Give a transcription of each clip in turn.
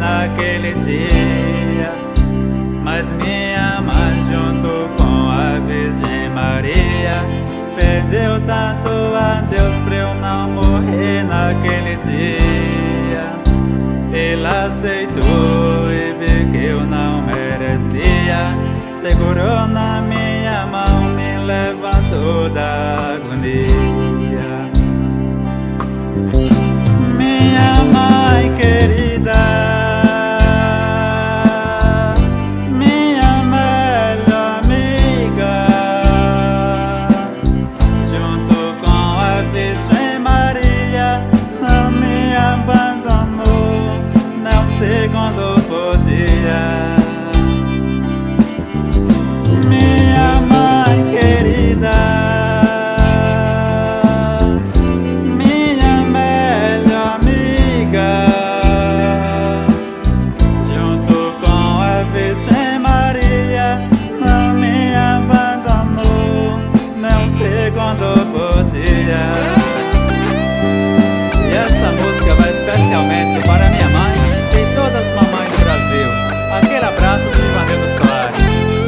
naquele dia. Mas minha mãe, junto com a Virgem Maria, perdeu tanto a Deus pra eu não morrer naquele dia. Ela aceitou e viu que eu não merecia, segurou na minha mão, me levantou da agonia. Minha mãe querida, minha melhor amiga, junto com a Virgem Maria, não me abandonou, não segundo por dia. Minha mãe querida, minha melhor amiga, junto com a Virgem Maria, não me abandonou, não segundo por dia. E essa música vai especialmente para minha mãe e todas as mamães do Brasil. Aquele abraço do Ivanildo Soares.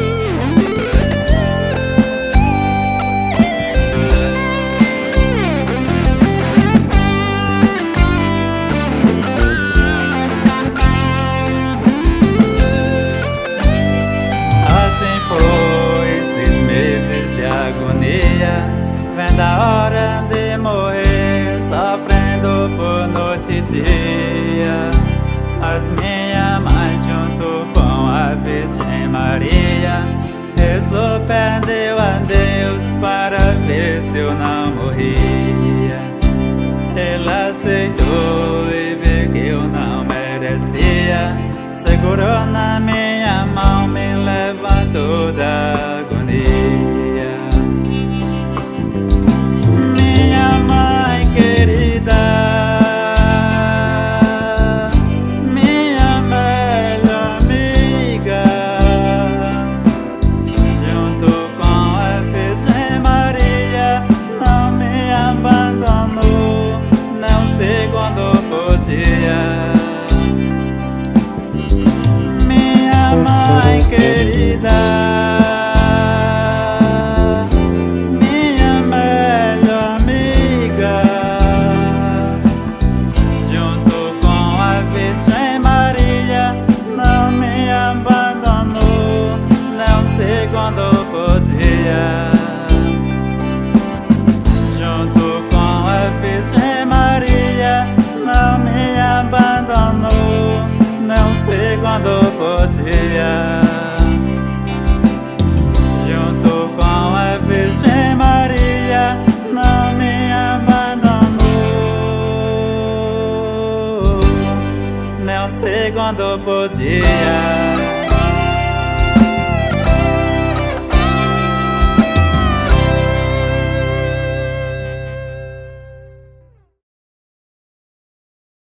Assim foi esses meses de agonia, vendo a hora de morrer, sofrendo por noite e dia. Mas minha mãe, junto com a Virgem Maria, rezou, pediu a Deus para ver se eu não morria. Ela aceitou e viu que eu não merecia, segurou na minha mão, me levantou da agonia. Minha mãe querida, minha melhor amiga, junto com a Virgem Maria, não me abandonou, não segundo por dia. Minha mãe querida, minha melhor amiga, junto com a Virgem Maria, não me abandonou, não segundo por dia. Junto com a Virgem Maria, não me abandonou, não segundo por dia. Junto com a Virgem Maria, não me abandonou, não segundo por dia.